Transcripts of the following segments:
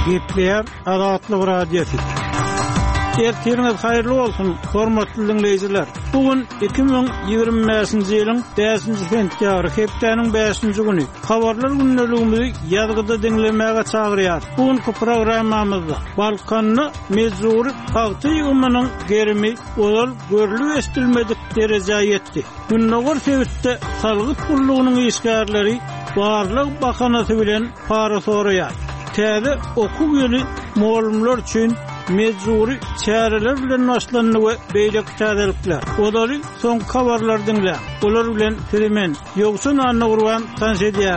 Gepler Azatlyk Radiosu. Ertiriniz hayırlı olsun, hormatly dinleyijiler. Bugün 2025-nji ýylyň 5-nji sentýabry, hepdeniň 5-nji güni. Habarlar günneligimizi ýazgyda dinlemäge çagyrýar. Bugünkü programmamyzda Balkanny mezuri paýty ýygymynyň gerimi olar görülip estilmedik derejä ýetdi. Günnägör sebäpde salgyt pullugynyň işgärleri barlyk bakanasy bilen para soraýar. Täze okuw ýyly muallimler üçin mezuri çäreler bilen başlanýy we beýleki täzelikler. Olary soň habarlar dinle. Olar bilen Ferimen ýoksun anna urwan tanşedýär.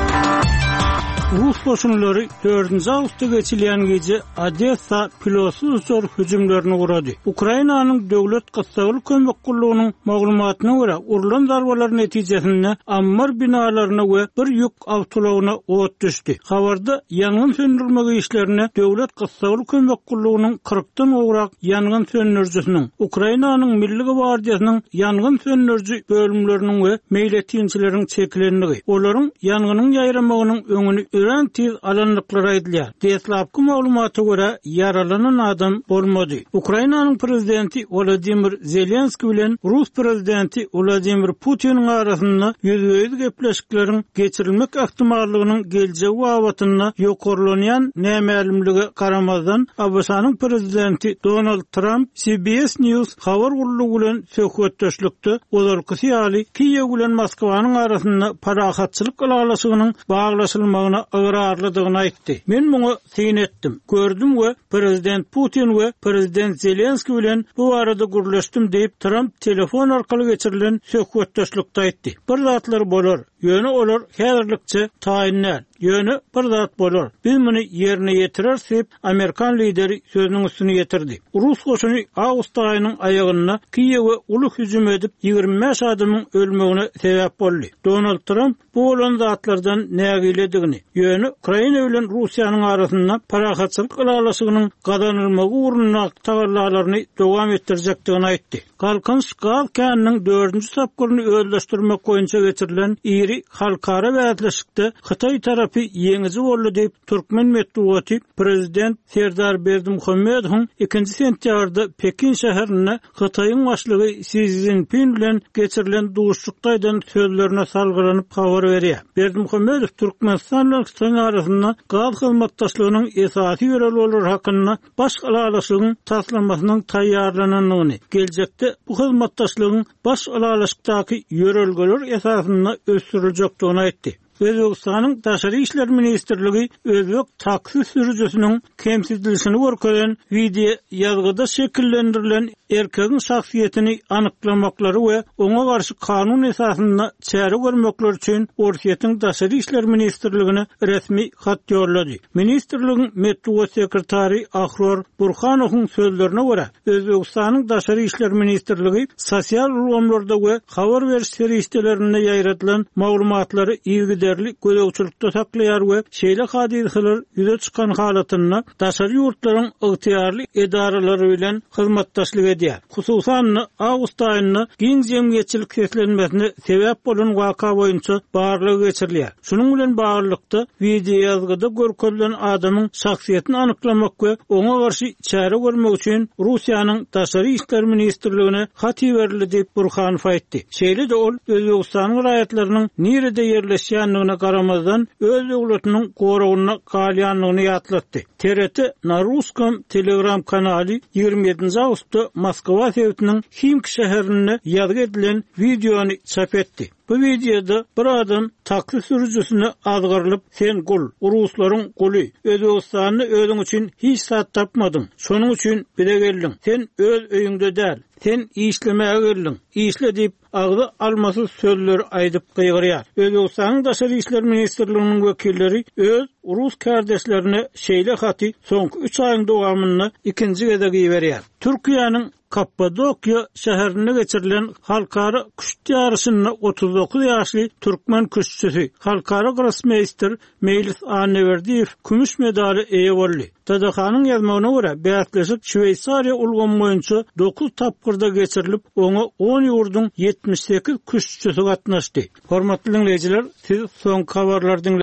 Rus koşunları 4. Ağustos'ta geçilen gece Odessa pilotsuz zor hücumlarını uğradı. Ukrayna'nın devlet kıssavlı kömek kulluğunun maglumatına göre urulan darbalar neticesinde ammar binalarına ve bir yük avtolarına oğut düştü. Habarda yangın söndürme işlerine devlet kıssavlı kömek kulluğunun 40'tan uğrak yangın söndürücüsünün, Ukrayna'nın Milli Gvardiyasının yangın söndürücü bölümlerinin ve meyletinçilerin çekilenliği, onların yangının yayramağının önünü ören tiz alanlıklara edilýär. Deslapky maglumaty göre yaralanan adam bolmady. Ukraynanyň prezidenti Volodymyr Zelenski bilen Rus prezidenti Vladimir Putin arasynda ýüzüňiz gepleşikleriň geçirilmek ähtimallygynyň geljegi wagtyna ýokarlanýan nämelimligi garamazdan Abşanyň prezidenti Donald Trump CBS News habar gurulugy bilen söhbetdeşlikde olarky ýaly Kiýew bilen Moskwanyň arasynda parahatçylyk alalaşygynyň baglaşylmagyna ıgrarlydygyny aýtdy. Men muňa syn etdim. Gördüm we prezident Putin we prezident Zelenski bilen bu arada gurleşdim diýip Trump telefon arkaly geçirilen söhbetdeşlikde aýtdy. Bir zatlar bolar, ýöne olar häzirlikçe taýinler. Ýöne bir zat bolar. Biz muny ýerine ýetirersek, Amerikan lideri sözüniň üstüne ýetirdi. Rus goşuny awgust aýynyň aýagyna Kiýewe uly hüjüm edip 25 adamyň ölmegine sebäp boldy. Donald Trump bu bolan zatlardan nägiledigini, ýöne Ukraina bilen Russiýanyň arasynda parahatçylyk alalaşygynyň gadanylmagy urunna tagarlalaryny dowam etdirjekdigini aýtdy. Kalkynşgal käniniň 4-nji sapgyryny özleşdirmek boýunça geçirilen iri halkara bäzleşikde Hytaý tarapy ýeňizi boldy diýip Türkmen medeniýeti prezident Serdar Berdimuhammedowyň 2-nji sentýabrda Pekin şäherine Hytaýyň başlygy Xi Jinping bilen geçirilen duşlukdaýdan sözlerine salgylanyp habar berýär. Berdimuhammedow Türkmenistan bilen Hytaý arasynda gaz hyzmatdaşlygynyň esasy ýöreleri hakynda baş alalaşygyň taslamasynyň taýýarlananyny, geljekde bu hyzmatdaşlygyň baş alalaşykdaky ýörelgeler esasynda ösdüriljekdigini aýtdy. Özbekistanyň Daşary işler ministrligi özbek taksi sürücüsiniň kemsizligini görkezlen video ýazgyda şekillendirilen erkegiň şahsiýetini anyklamaklary we oňa garşy kanun esasynda çäre görmekler üçin Orsiýetiň Daşary işler ministrligine resmi hat ýolady. Ministrligiň medeniýet sekretary Ahror Burhanowyň sözlerine görä, Özbekistanyň Daşary işler ministrligi sosial ulgamlarda we habar beriş serişdelerinde ýaýratylan maglumatlary ýerli göregçilikde saklaýar we şeýle hadiseler ýüze çykan halatyna daşary ýurtlaryň ygtyýarly edaralary bilen hyzmatdaşlyk edýär. Hususan awgust aýyna giň jemgyýetçilik keslenmesine sebäp bolan waka boýunça barlygy geçirilýär. Şunuň bilen baglanykda video ýazgyda görkezlen adamyň şahsiýetini anyklamak we oňa garşy çäre görmek üçin Russiýanyň Daşary işler ministrligine hat berildi diýip Burhanow aýtdy. Şeýle de ol Özbekistanyň raýatlarynyň nerede ýerleşýän garamazdan öz döwletiniň goragyna galýanlygyny ýatlatdy. TRT na Russkom Telegram kanaly 27 Ağustosda Moskwa şäheriniň Ximki şäherine ýazgy edilen videony çap etdi. Bu videoda bir adam taksi sürücüsüne azgarlyp sen gul, Ruslaryň guly, Özbekistanyny özüň üçin hiç sat tapmadym. Şonuň üçin bile geldim. Sen öz öýüňde däl. Sen işlemäge geldin. İşle diýip agdy almasy sözler aýdyp gygyrýar. Özbekistanyň Daşary işler ministrliginiň wekilleri öz Rus kardeşlerine şeýle haty soňky 3 aýyň dowamyny ikinji gede giýberýär. Türkiýanyň Kappadokya şäherine geçirilen halkara küşti yarışyna 39 ýaşly Türkmen küşçüsi halkara grossmeister Meylis Anneverdiýew kümüş medali eýe boldy. Tadahanyň ýazmagyna görä, bätleşik Şweýsariýa ulgamy boýunça 9 tapgyrda geçirilip, oňa 10 ýurduň 78 küşçüsi gatnaşdy. Hormatly dinleýijiler, siz soňky habarlar